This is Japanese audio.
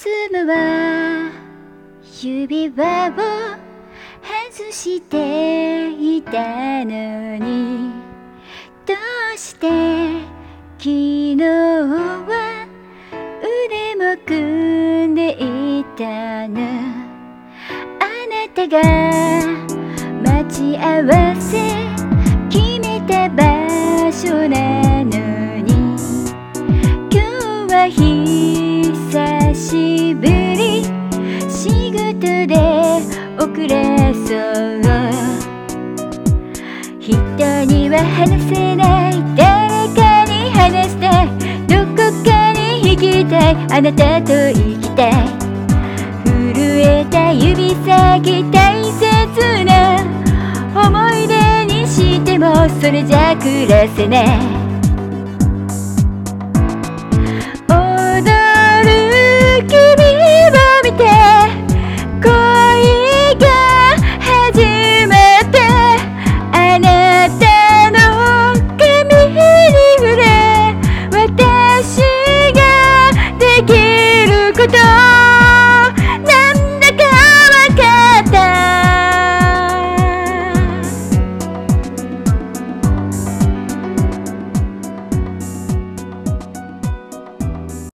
つもは指輪を外していたのに、どうして昨日は腕も組んでいたの。あなたが待ち合わせ決めた場所なのに、今日は久しぶり仕事で遅れそう。人には話せない、誰かに話したい、どこかに行きたい、あなたと行きたい。震えた指先大切な思い出にしてもそれじゃ暮らせない。